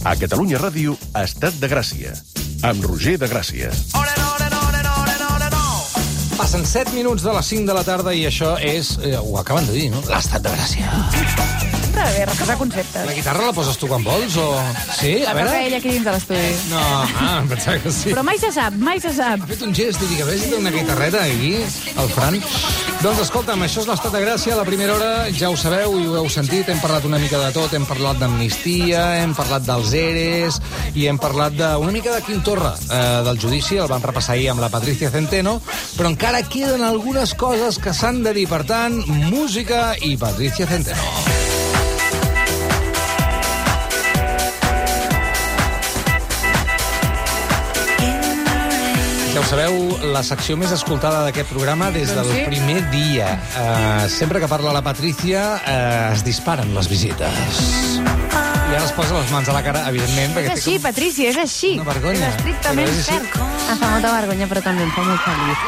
A Catalunya Ràdio, Estat de Gràcia, amb Roger de Gràcia. Passen 7 minuts de les 5 de la tarda i això és, ho acaben de dir, no? L'Estat de Gràcia. Està bé, recordar conceptes. La guitarra la poses tu quan vols, o...? Sí, a veure... La toca ella aquí dins de l'estudi. No, em pensava que sí. Però mai se sap, mai se sap. Ha fet un gest i dic, a veure si té una guitarreta aquí, el Fran. Doncs escolta'm, això és l'Estat de Gràcia. A la primera hora, ja ho sabeu i ho heu sentit, hem parlat una mica de tot. Hem parlat d'amnistia, hem parlat dels ERES i hem parlat una mica de Quim Torra, del judici. El vam repassar ahir amb la Patricia Centeno, però encara queden algunes coses que s'han de dir. Per tant, música i Patricia Centeno. Ja ho sabeu, la secció més escoltada d'aquest programa des del primer dia. Sempre que parla la Patricia, es disparen les visites. I ara es posa les mans a la cara, evidentment. És així, Patricia, és així. Una vergonya. És estrictament cert. Em fa molta vergonya, però també em fa molt feliç.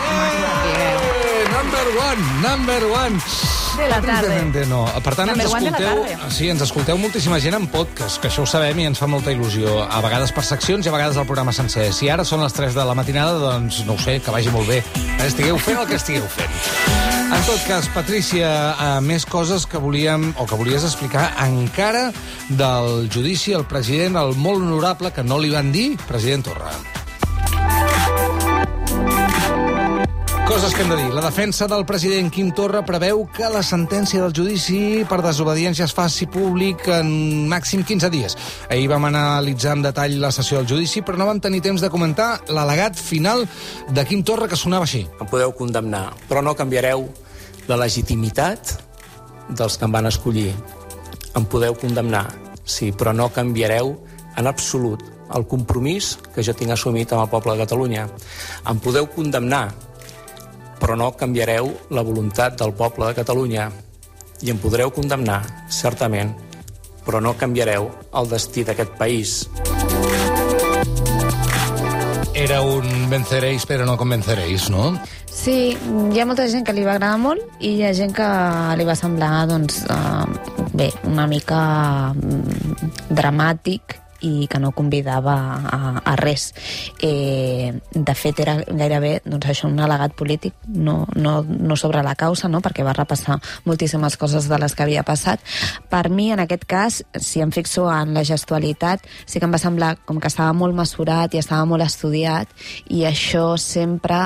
Number one. De la tarda. No. Per tant, ens escolteu moltíssima gent en podcast, que això ho sabem i ens fa molta il·lusió. A vegades per seccions i a vegades el programa sencer. Si ara són les 3 de la matinada, doncs no ho sé, que vagi molt bé. Estigueu fent el que estigueu fent. En tot cas, Patricia, més coses que volíem, o que volies explicar encara del judici al president, el molt honorable, que no li van dir, president Torra. Coses que hem de dir. La defensa del president Quim Torra preveu que la sentència del judici per desobediència es faci públic en màxim 15 dies. Ahir vam analitzar en detall la sessió del judici, però no vam tenir temps de comentar l'al·legat final de Quim Torra, que sonava així. Em podeu condemnar, però no canviareu la legitimitat dels que em van escollir. Em podeu condemnar, sí, però no canviareu en absolut el compromís que jo tinc assumit amb el poble de Catalunya. Em podeu condemnar, però no canviareu la voluntat del poble de Catalunya. I em podreu condemnar, certament, però no canviareu el destí d'aquest país. Era un venceréis, però no convenceréis, no? Sí, hi ha molta gent que li va agradar molt i hi ha gent que li va semblar, doncs, bé, una mica dramàtic i que no convidava a res. De fet, era gairebé doncs, això, un al·legat polític, no sobre la causa, no? Perquè va repassar moltíssimes coses de les que havia passat. Per mi, en aquest cas, si em fixo en la gestualitat, sí que em va semblar com que estava molt mesurat i estava molt estudiat, i això sempre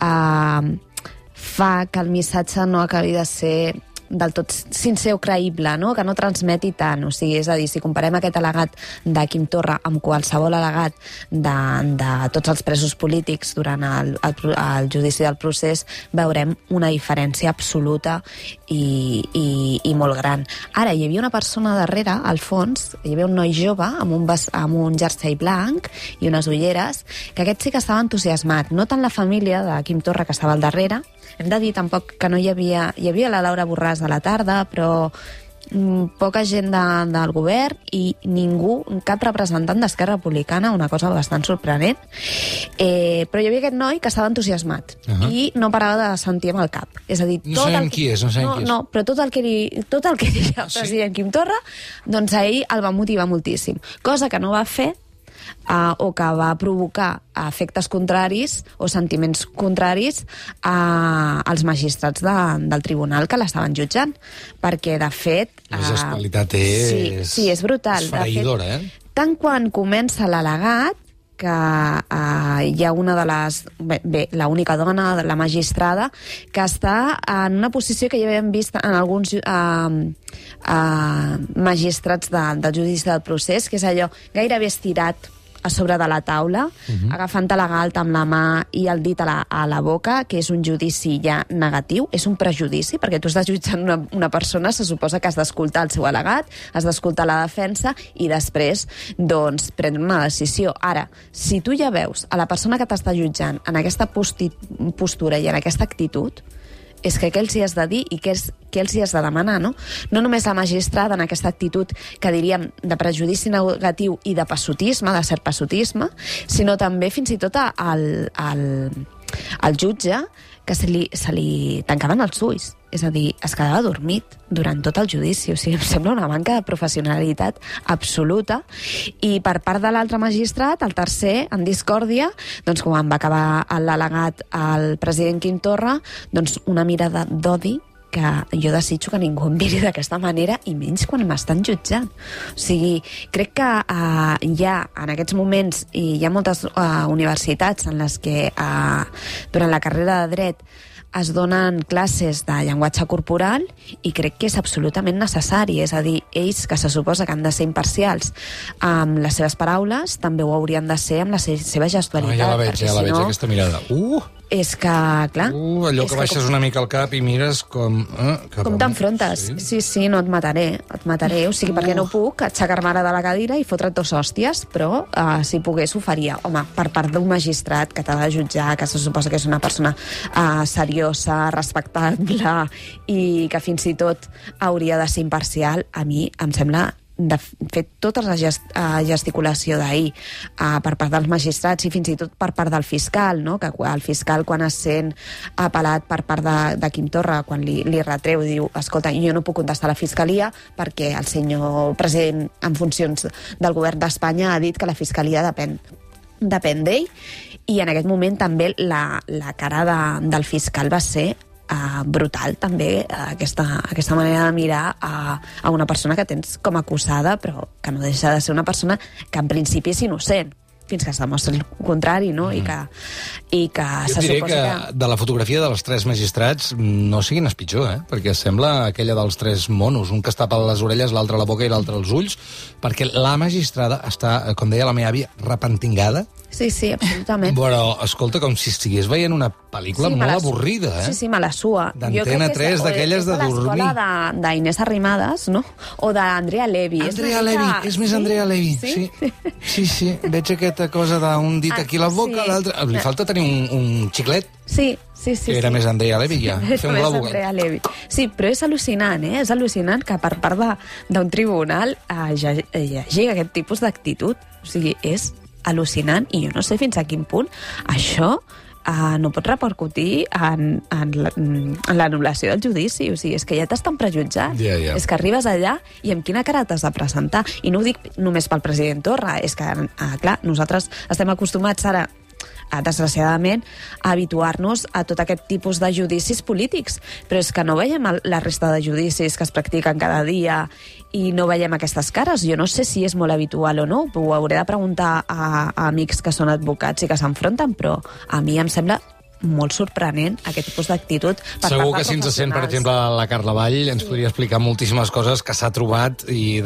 fa que el missatge no acabi de ser del tot sincer o creïble, no? Que no transmeti tant. O sigui, és a dir, si comparem aquest al·legat de Quim Torra amb qualsevol al·legat de tots els presos polítics durant el judici del procés, veurem una diferència absoluta i molt gran. Ara, hi havia una persona darrere, al fons, hi havia un noi jove amb un jersei blanc i unes ulleres, que aquest sí que estava entusiasmat. No tant la família de Quim Torra, que estava al darrere. Hem de dir tampoc que no hi havia la Laura Borràs a la tarda, però poca gent del govern i ningú, cap representant d'Esquerra Republicana, una cosa bastant sorprenent. Però hi havia aquest noi que estava entusiasmat i no parava de sentir amb el cap. És a dir, no sabem qui és. No, però tot el que deia el president Quim Torra, doncs a ell el va motivar moltíssim. Cosa que no va fer o que va provocar efectes contraris o sentiments contraris als magistrats del tribunal que l'estaven jutjant, perquè de fet la gestualitat és... Sí, és brutal. És fereïdora, Tant quan comença l'al·legat, que hi ha una de les... Bé, l'única dona, la magistrada, que està en una posició que ja havíem vist en alguns magistrats del judici del procés, que és allò gairebé estirat a sobre de la taula, agafant la galta amb la mà i el dit a la boca, que és un judici ja negatiu, és un prejudici, perquè tu estàs jutjant una persona, se suposa que has d'escoltar el seu al·legat, has d'escoltar la defensa i després, doncs, prendre una decisió. Ara, si tu ja veus a la persona que t'està jutjant en aquesta postura i en aquesta actitud, és que què els hi has de dir i què els hi has de demanar, no? No només la magistrada en aquesta actitud que diríem de prejudici negatiu i de passotisme, de cert passotisme, sinó també fins i tot el jutge, que se li tancaven els ulls. És a dir, es quedava dormit durant tot el judici. O sigui, em sembla una manca de professionalitat absoluta. I per part de l'altre magistrat, el tercer, en discòrdia, doncs quan va acabar l'al·legat al president Quim Torra, doncs una mirada d'odi que jo desitjo que ningú em miri d'aquesta manera, i menys quan m'estan jutjant. O sigui, crec que hi ha, en aquests moments, i hi ha moltes universitats en les que durant la carrera de dret es donen classes de llenguatge corporal, i crec que és absolutament necessari. És a dir, ells, que se suposa que han de ser imparcials amb les seves paraules, també ho haurien de ser amb la seva gestualitat. Ja la veig, aquesta mirada. És que, clar... allò que baixes una mica al cap i mires com... Com t'enfrontes. Sí, no et mataré. O sigui, perquè no puc aixecar-me ara de la cadira i fotre't 2 hòsties, però si pogués ho faria. Home, per part d'un magistrat que t'ha de jutjar, que se suposa que és una persona seriosa, respectable, i que fins i tot hauria de ser imparcial, a mi em sembla... de fet, tota la gesticulació d'ahir per part dels magistrats i fins i tot per part del fiscal, no? Que el fiscal, quan es sent apel·lat per part de Quim Torra, quan li retreu, diu, escolta, jo no puc contestar a la fiscalia perquè el senyor president en funcions del govern d'Espanya ha dit que la fiscalia depèn d'ell, i en aquest moment també la cara del fiscal va ser brutal, també, aquesta manera de mirar a una persona que tens com acusada, però que no deixa de ser una persona que en principi és innocent, fins que es demostra el contrari, no? I que jo diré que de la fotografia dels 3 magistrats no siguin el pitjor, perquè sembla aquella dels 3 monos, un que es tapa les orelles, l'altre la boca i l'altre els ulls, perquè la magistrada està, com deia la meva àvia, repentingada. Sí, absolutament. Però, escolta, com si estigués veient una pel·lícula molt avorrida, Sí, me la sua. D'Antena 3, d'aquelles de dormir. És de l'escola d'Inés Arrimadas, no? O d'Andrea Levy. Andrea Levy, és més Andrea Levy. Sí. Veig aquesta cosa d'un dit aquí a la boca, l'altre... Li falta tenir un xiclet. Sí. Que era més Andrea Levy, ja. Fer un globo. Sí, però és al·lucinant, És al·lucinant que per part d'un tribunal hi hagi aquest tipus d'actitud. O sigui, és al·lucinant, i jo no sé fins a quin punt això no pot repercutir en l'anul·lació del judici. O sigui, és que ja t'estan prejutjant. És que arribes allà i amb quina cara t'has de presentar. I no ho dic només pel president Torra, és que, clar, nosaltres estem acostumats ara, desgraciadament, a habituar-nos a tot aquest tipus de judicis polítics, però és que no veiem la resta de judicis que es practiquen cada dia i no veiem aquestes cares. Jo no sé si és molt habitual o no, ho hauré de preguntar a amics que són advocats i que s'enfronten, però a mi em sembla molt sorprenent aquest tipus d'actitud per part de professionals. Segur que si ens sent, per exemple, la Carla Vall ens podria explicar moltíssimes coses que s'ha trobat i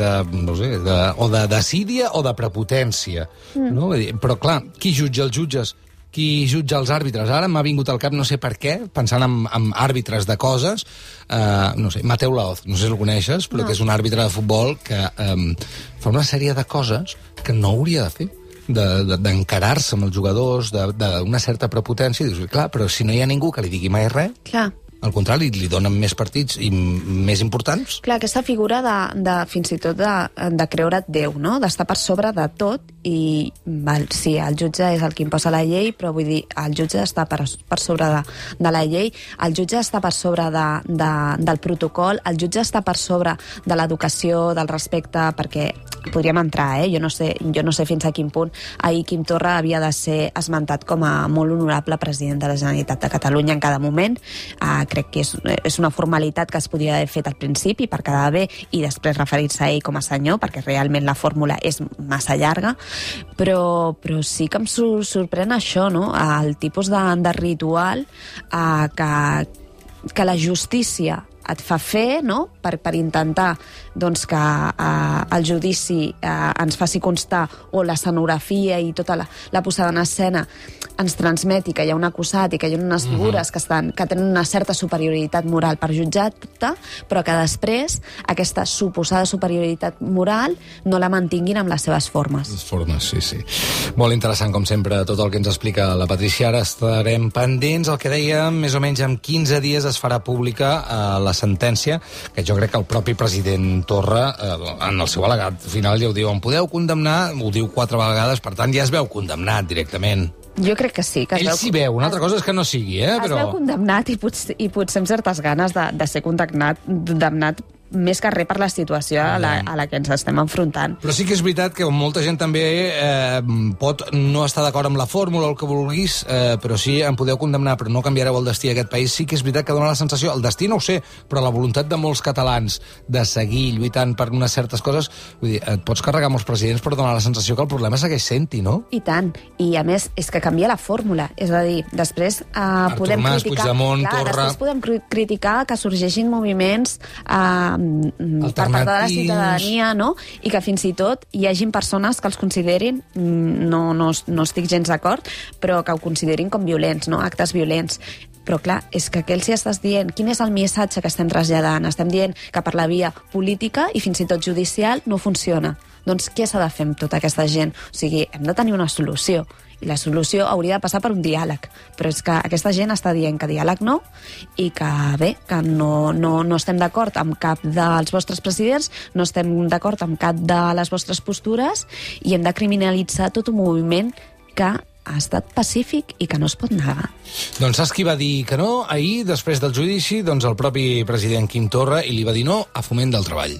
o de desídia o de prepotència. No? Però, clar, qui jutja els jutges? Qui jutja els àrbitres? Ara m'ha vingut al cap, no sé per què, pensant en àrbitres de coses, no sé, Mateu Laoz, no sé si el coneixes, però que és un àrbitre de futbol que fa una sèrie de coses que no hauria de fer, d'encarar-se amb els jugadors, d'una certa prepotència, i dius, clar, però si no hi ha ningú que li digui mai res... Clar. Al contrari, li donen més partits i més importants. Clar, aquesta figura fins i tot de creure't Déu, no? D'estar per sobre de tot i, sí, el jutge és el que imposa la llei, però vull dir, el jutge està per sobre de la llei, el jutge està per sobre del protocol, el jutge està per sobre de l'educació, del respecte, perquè podríem entrar, jo no sé fins a quin punt ahir Quim Torra havia de ser esmentat com a molt honorable president de la Generalitat de Catalunya en cada moment. Crec que és una formalitat que es podia haver fet al principi per quedar bé i després referir-se a ell com a senyor, perquè realment la fórmula és massa llarga, però sí que em sorprèn això, no? El tipus de ritual que la justícia et fa fer, no?, per intentar doncs, que el judici ens faci constar, o l'escenografia i tota la posada en escena ens transmeti que hi ha un acusat i que hi ha unes figures que tenen una certa superioritat moral per jutjar-te, però que després aquesta suposada superioritat moral no la mantinguin amb les seves formes. Les formes, sí. Molt interessant, com sempre, tot el que ens explica la Patricia. Ara estarem pendents. El que dèiem, més o menys en 15 dies es farà pública la sentència, que jo crec que el propi president Torra, en el seu al·legat final, ja ho diu, em podeu condemnar, ho diu 4 vegades, per tant ja es veu condemnat directament. Jo crec que sí. Que ell s'hi veu, una altra cosa és que no sigui, Es veu condemnat i potser amb certes ganes de ser condemnat més que res per la situació a la que ens estem enfrontant. Però sí que és veritat que molta gent també pot no estar d'acord amb la fórmula o el que vulguis, però sí, em podeu condemnar, però no canviareu el destí d'aquest país. Sí que és veritat que dona la sensació, el destí no ho sé, però la voluntat de molts catalans de seguir lluitant per unes certes coses, vull dir, et pots carregar molts presidents, però dona la sensació que el problema segueix sent-hi, no? I tant. I a més, és que canvia la fórmula. És a dir, després podem Mas, criticar... Puigdemont, Torra... Després podem criticar que sorgeixin moviments per part de la ciutadania, no? I que fins i tot hi hagin persones que els considerin, no estic gens d'acord, però que ho considerin com violents, no? Actes violents. Però clar, és que què els estàs dient? Quin és el missatge que estem traslladant? Estem dient que per la via política i fins i tot judicial no funciona. Doncs què s'ha de fer amb tota aquesta gent? O sigui, hem de tenir una solució. I la solució hauria de passar per un diàleg. Però és que aquesta gent està dient que diàleg no, i que bé, que no estem d'acord amb cap dels vostres presidents, no estem d'acord amb cap de les vostres postures, i hem de criminalitzar tot un moviment que ha estat pacífic i que no es pot negar. Doncs saps qui va dir que no? Ahir, després del judici, doncs el propi president Quim Torra, i li va dir no a Foment del Treball.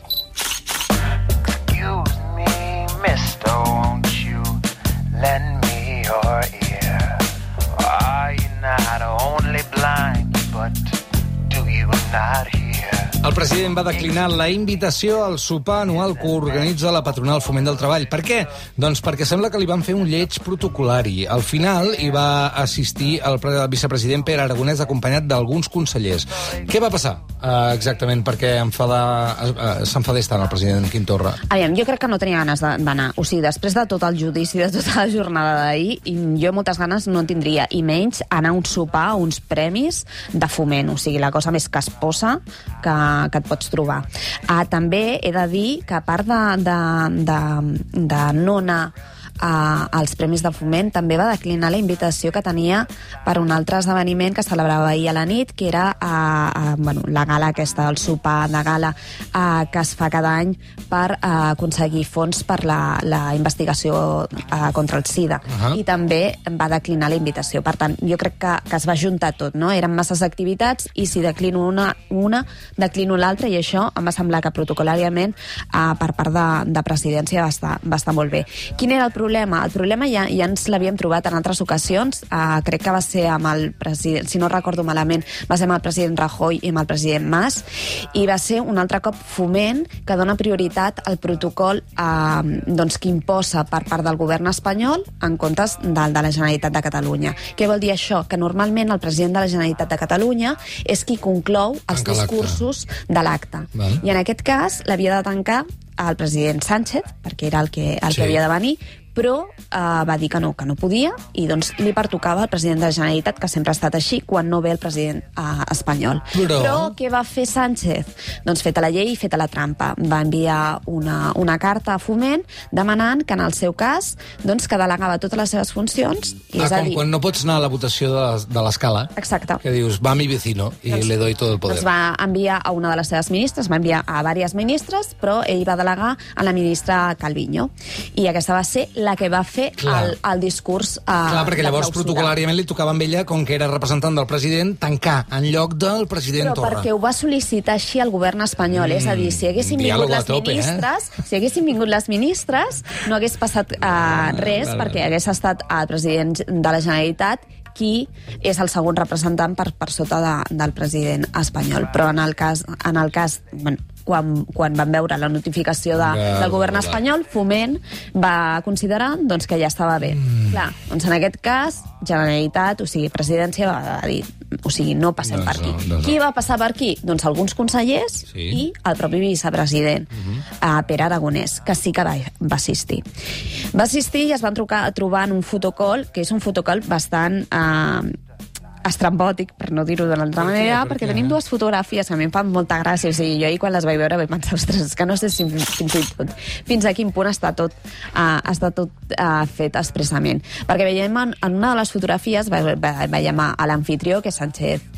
Excuse me, mister, won't you lend me your ear? Are you not only blind, but do you not hear? El president va declinar la invitació al sopar anual que organitza la patronal Foment del Treball. Per què? Doncs perquè sembla que li van fer un lleig protocolari. Al final hi va assistir el vicepresident Pere Aragonès acompanyat d'alguns consellers. Què va passar exactament perquè s'enfadés tant el president Quim Torra? Aviam, jo crec que no tenia ganes d'anar. O sigui, després de tot el judici, de tota la jornada d'ahir, jo moltes ganes no tindria, i menys anar a un sopar, a uns premis de Foment. O sigui, la cosa més casposa que et pots trobar. També he de dir que a part de no anar als Premis de Foment, també va declinar la invitació que tenia per un altre esdeveniment que celebrava ahir a la nit, que era la gala aquesta, el sopar de gala que es fa cada any per aconseguir fons per la investigació contra el SIDA. I també va declinar la invitació. Per tant, jo crec que es va juntar tot, no? Eren masses activitats, i si declino una declino l'altra, i això em va semblar que protocolàriament per part de presidència va estar molt bé. Quin era el problema? El problema ja ens l'havíem trobat en altres ocasions. Crec que va ser amb el president, si no recordo malament, va ser amb el president Rajoy i amb el president Mas, i va ser un altre cop Foment que dona prioritat al protocol que imposa per part del govern espanyol en comptes del de la Generalitat de Catalunya. Què vol dir això? Que normalment el president de la Generalitat de Catalunya és qui conclou els discursos de l'acte. I en aquest cas l'havia de tancar el president Sánchez, perquè era el que havia de venir, però va dir que no podia, i doncs li pertocava al president de la Generalitat, que sempre ha estat així quan no ve el president espanyol. Però què va fer Sánchez? Doncs feta la llei i feta la trampa. Va enviar una carta a Foment demanant que en el seu cas que delegava totes les seves funcions. Com quan no pots anar a la votació de l'escala. Exacte. Que dius, va mi vecino i le doy todo el poder. Doncs va enviar a una de les seves ministres, va enviar a diverses ministres, però ell va delegar a la ministra Calviño. I aquesta va ser la que va fer el discurs perquè llavors protocolàriament li tocava amb ella, com que era representant del president, tancar en lloc del president Torra. Però perquè ho va sol·licitar així el govern espanyol, és a dir, si haguessin vingut les ministres, no hagués passat res, perquè hagués estat el president de la Generalitat qui és el segon representant per sota del president espanyol. Però en el cas quan van veure la notificació del govern espanyol, Foment va considerar que ja estava bé. Clar, doncs en aquest cas, Generalitat, o sigui, presidència, va dir, o sigui, no passem per aquí. Qui va passar per aquí? Doncs alguns consellers i el propi vicepresident, Pere Aragonès, que sí que va assistir. Va assistir i es van trobar en un fotocall, que és un fotocall bastant estrambòtic, per no dir-ho d'una altra manera, perquè tenim dues fotografies que a mi em fan molta gràcia. O sigui, jo ahir quan les vaig veure vaig pensar, ostres, que no sé si fins a quin punt està tot fet expressament. Perquè veiem en una de les fotografies, veiem a l'anfitrió, que és Sánchez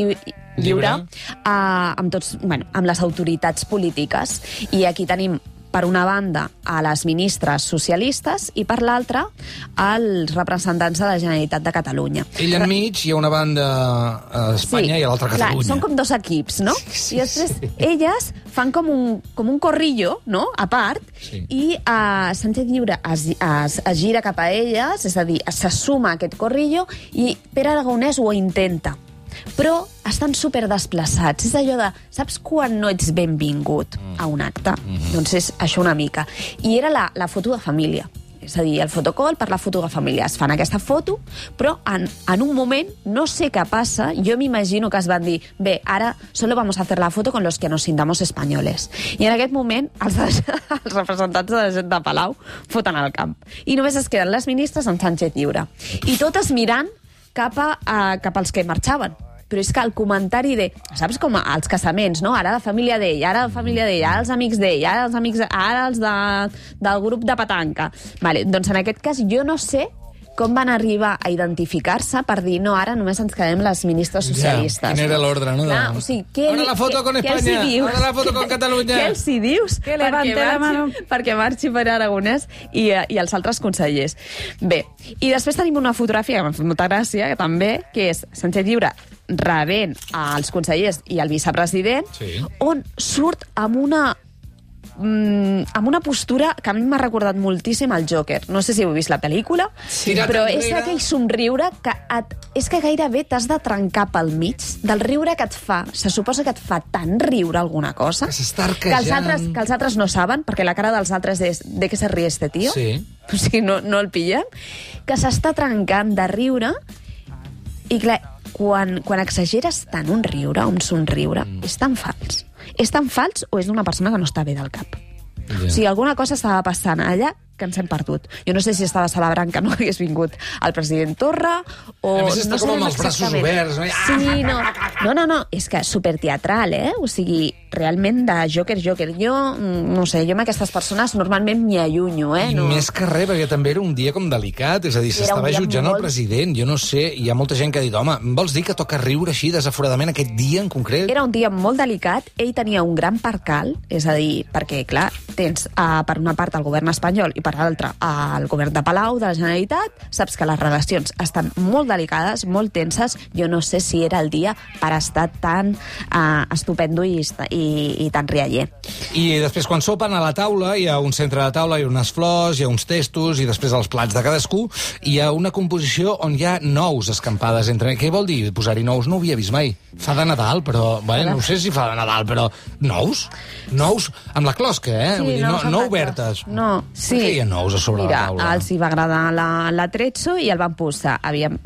Lliure, amb les autoritats polítiques. I aquí tenim per una banda, a les ministres socialistes i per l'altra, als representants de la Generalitat de Catalunya. Ell enmig, hi ha una banda a Espanya i a l'altra a Catalunya. Clar, són com dos equips, no? I després elles fan com un corrillo, no?, a part, i Sánchez Lliure es gira cap a elles, és a dir, se suma a aquest corrillo, i Pere Aragonès ho intenta. Però estan superdesplaçats. És allò de, saps quan no ets benvingut a un acte? Doncs és això una mica. I era la foto de família. És a dir, el fotocall per la foto de família. Es fan aquesta foto, però en un moment, no sé què passa, jo m'imagino que es van dir, bé, ara solo vamos a hacer la foto con los que nos sintamos españoles. I en aquest moment, els representants de la gent de Palau foten al camp. I només es queden les ministres amb Sánchez Lliure. I totes mirant cap als que marxaven. Però és que el comentari de... Saps com als casaments, no? Ara la família d'ell, ara la família d'ell, ara els amics d'ell, ara els del grup de petanca. Vale, doncs en aquest cas jo no sé com van arribar a identificar-se per dir, no, ara només ens quedem les ministres socialistes. Quin era l'ordre, no? Clar, o sigui, ahora la foto con España, ahora la foto con Catalunya. Què els hi dius? Que levante la mano. Perquè marxi per Aragonès i els altres consellers. Bé, i després tenim una fotografia que m'ha fet molta gràcia, que també, que és Sánchez Lliure rebent els consellers i el vicepresident, on surt amb una postura que a mi m'ha recordat moltíssim el Joker. No sé si heu vist la pel·lícula, però és aquell somriure que és que gairebé t'has de trencar pel mig del riure que et fa. Se suposa que et fa tant riure alguna cosa que s'està arquejant, que els altres no saben, perquè la cara dels altres és de què se ríe este tío. Sí. O sigui, no el pillen. Que s'està trencant de riure i clar, quan exageres tant un riure, un somriure, és tan fals. És tan fals o és d'una persona que no està bé del cap? O sigui, alguna cosa estava passant allà que ens hem perdut. Jo no sé si estava celebrant que no hagués vingut el president Torra o... A més, està com amb els braços oberts. Sí, no, és que superteatral, O sigui, realment de Joker. Jo, no sé, jo amb aquestes persones normalment m'hi allunyo, I més que res, perquè també era un dia com delicat, és a dir, s'estava jutjant el president, jo no sé, hi ha molta gent que ha dit, home, vols dir que toca riure així desaforadament aquest dia en concret? Era un dia molt delicat, ell tenia un gran percal, és a dir, perquè, clar, tens per una part el govern espanyol i per l'altra el govern de Palau, de la Generalitat, saps que les relacions estan molt delicades, molt tenses, jo no sé si era el dia per estar tan estupendo i tan rialler. I després, quan sopen a la taula, hi ha un centre de taula, hi ha unes flors, hi ha uns testos, i després els plats de cadascú, hi ha una composició on hi ha nous escampades entre... Què vol dir posar-hi nous? No ho havia vist mai. Fa de Nadal, però... no sé si fa de Nadal, però... Nous? Nous amb la closca, Sí, vull dir, no obertes. No, sí. Per què hi ha nous a sobre la taula? Mira, els hi va agradar l'attrezzo i el van posar.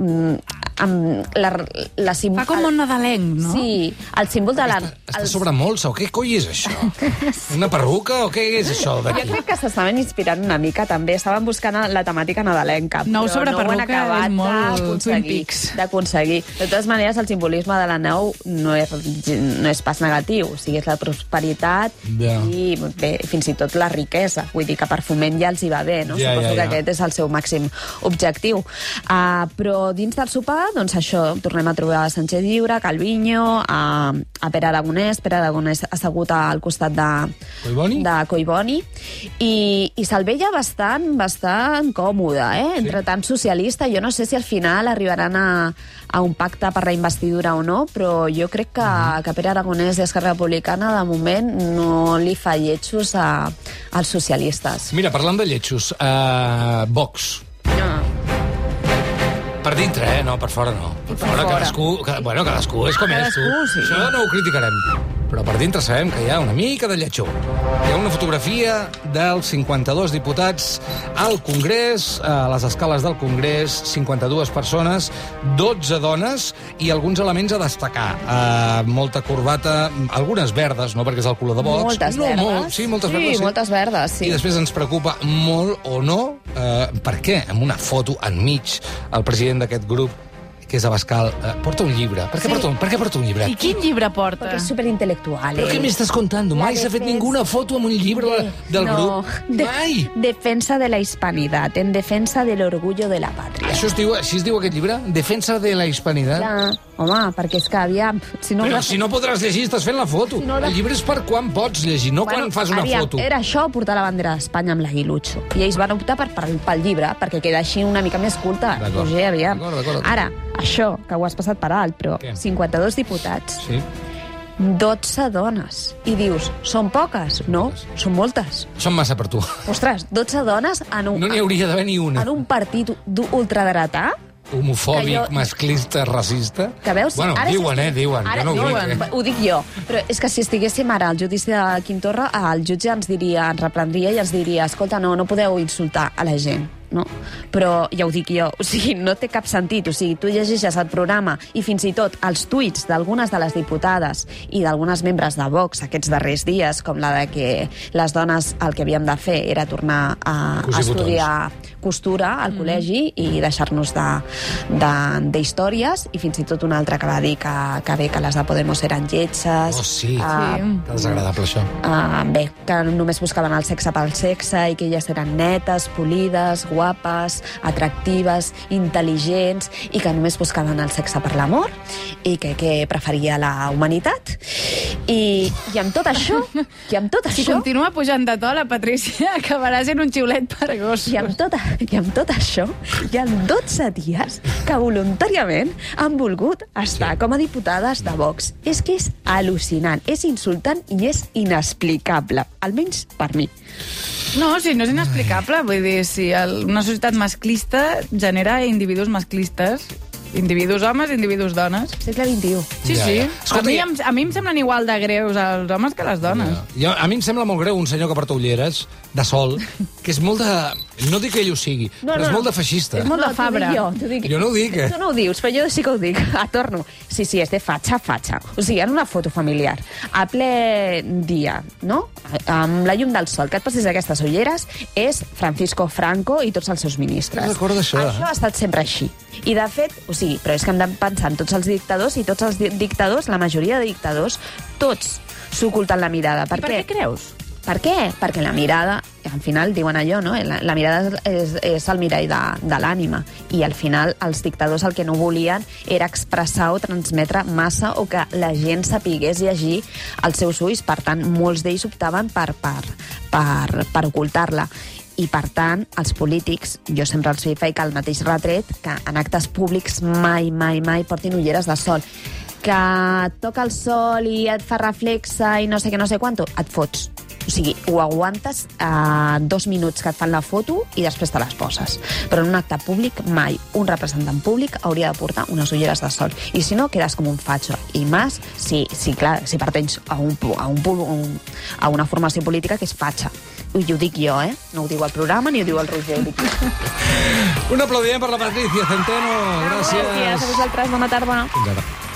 Amb la Fa com un nadalenc, no? Sí, el símbol de la... Està sobre molsa, o què coi és això? Una perruca, o què és això d'aquí? Jo crec que s'estaven inspirant una mica, també. Estaven buscant la temàtica nadalenca. Nou sobre perruca és molt Twin d'aconseguir. Peaks. De totes maneres, el simbolisme de la nau no és pas negatiu. O sigui, és la prosperitat i bé, fins i tot la riquesa. Vull dir que per Foment ja els hi va bé, no? Suposo que aquest és el seu màxim objectiu. Però dins del sopar, doncs això, tornem a trobar Sánchez Lliure, Calviño, a Pere Aragonès assegut al costat de Collboni, i se'l veia bastant còmode, entre tant socialista. Jo no sé si al final arribaran a un pacte per la investidura o no, però jo crec que Pere Aragonès i Esquerra Republicana de moment no li fa lletjos als socialistes. Mira, parlant de lletjos, Vox. Per dintre, no, per fora no. Per fora cadascú és com és, tu. Sí. Això no ho criticarem. Però per dintre sabem que hi ha una mica de lletjor. Hi ha una fotografia dels 52 diputats al Congrés, a les escales del Congrés, 52 persones, 12 dones i alguns elements a destacar. Molta corbata, algunes verdes, no perquè és el color de Vox. Moltes verdes. Sí, moltes verdes. Sí, moltes verdes, sí. I després ens preocupa molt o no, per què, amb una foto enmig, el president d'aquest grup, que és Abascal, porta un llibre. Per què porta un llibre? I quin llibre porta? Perquè és superintel·lectual, Però què m'estàs contant? Mai s'ha fet ninguna foto amb un llibre del grup. Mai! Defensa de la hispanidad, en defensa del orgullo de la patria. Així es diu aquest llibre? Defensa de la hispanitat? Clar. Home, perquè és que aviam... Si no Però si no podràs llegir, estàs fent la foto. Si no la- El llibre és per quan pots llegir, no quan fas una aviam, foto. Era això, portar la bandera d'Espanya amb l'Aguilucho. I ells van optar pel llibre, perquè queda així una mica més culta. D'acord. Roger, aviam. D'acord. Ara, això, que ho has passat per alt, però Què? 52 diputats, Sí. 12 dones. I dius, són poques? No, són moltes. Són massa per tu. Ostres, 12 dones en un, No n'hi hauria d'haver ni una. en un partit ultradretà? Homofòbic, Que jo- masclista, racista. Que veus? Bueno, Ara diuen, diuen. Ara, Jo no ho dic, Ho dic jo. Però és que si estiguéssim ara al judici de Quim Torra, el jutge ens reprendria i ens diria, escolta, no podeu insultar a la gent. No? Però ja ho dic jo, o sigui, no té cap sentit, o sigui, tu llegeixes el programa i fins i tot els tuits d'algunes de les diputades i d'algunes membres de Vox aquests darrers dies, com la de que les dones el que havíem de fer era tornar a Cosir estudiar costura al col·legi i deixar-nos d'històries, i fins i tot una altra que va dir que bé, que les de Podemos eren lletges. Oh, sí. Sí. Que desagradable, això. Bé, que només buscaven el sexe pel sexe i que elles eren netes, polides, guapes, atractives, intel·ligents, i que només buscaven el sexe per l'amor i que preferia la humanitat. I amb tot això, Si continua pujant de to, la Patrícia acabarà sent un xiulet per gos. I amb tot això, hi ha 12 dies que voluntàriament han volgut estar com a diputades de Vox. És que és al·lucinant, és insultant i és inexplicable, almenys per mi. No, si no és inexplicable. Vull dir, si una societat masclista genera individus masclistes, individus homes, individus dones. Segle XXI. Sí, Ja, sí. ja. Escolta, A mi em semblen igual de greus els homes que les dones. A mi em sembla molt greu un senyor que porta ulleres de sol, que és molt de... No dic que ell ho sigui, però és molt de feixista. És molt de Fabra. T'ho dic Jo no ho dic, Tu no ho dius, però jo sí que ho dic. Torno. Sí, és de fatxa. O sigui, en una foto familiar, a ple dia, no? Amb la llum del sol, que et passis aquestes ulleres, és Francisco Franco i tots els seus ministres. No recordo això, Això ha estat sempre així. I, de fet, o sigui, però és que hem de pensar en tots els dictadors, i tots els dictadors, la majoria de dictadors, tots s'oculten la mirada. Per què creus? Per què? Perquè la mirada, al final diuen allò, no? La mirada és el mirall de l'ànima. I al final els dictadors el que no volien era expressar o transmetre massa o que la gent sapigués llegir els seus ulls. Per tant, molts d'ells optaven per ocultar-la. I, per tant, els polítics, jo sempre els faig el mateix retret, que en actes públics mai portin ulleres de sol. Que et toca el sol i et fa reflexe i no sé què, no sé quanto, et fots. O sigui, ho aguantes 2 minuts que et fan la foto i després te les poses. Però en un acte públic, mai un representant públic hauria de portar unes ulleres de sol. I si no, quedes com un fatxo. I més, si pertanyes a una formació política que és fatxa. I ho dic jo, No ho diu el programa ni ho diu el Roger. Ho dic jo. Un aplaudiment per la Patricia Centeno. Gràcies. Gràcies a vosaltres, bona tarda. Fins ara.